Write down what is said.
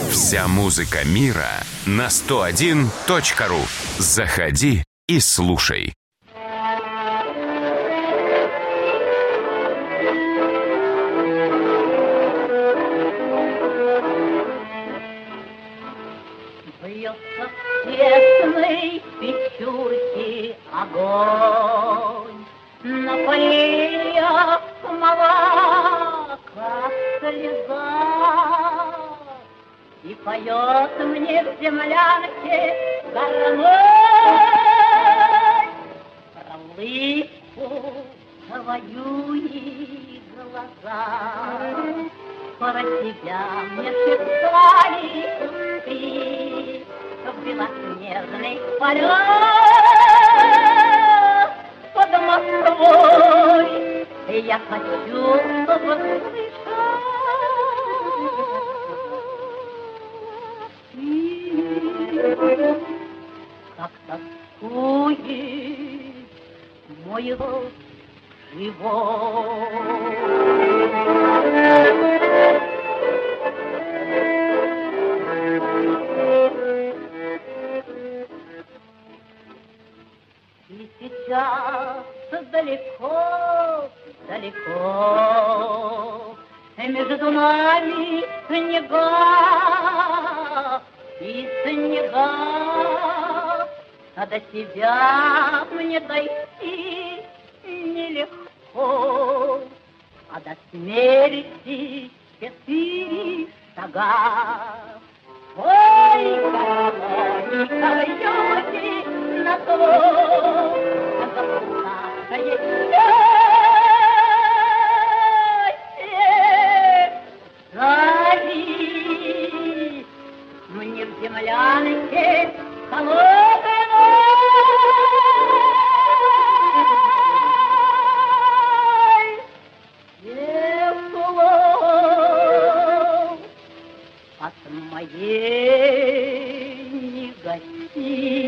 Вся музыка мира на 101.ру. Заходи и слушай. Бьется в тесной печурке огонь, на поленьях смола, как слеза. И поет мне в землянке гармонь про улыбку твою и глаза. Про тебя мне шептали куски в белоснежный полет под Москвой. И я хочу услышать как тоскует мой род живой. И сейчас далеко, далеко между нами снега и снега, а до тебя мне дойти нелегко, а до смерти 4 шага. Ой, гармоника бьёте на то, запутавшее счастье. Зови мне в землянке холодной, тепло от моей негостивой.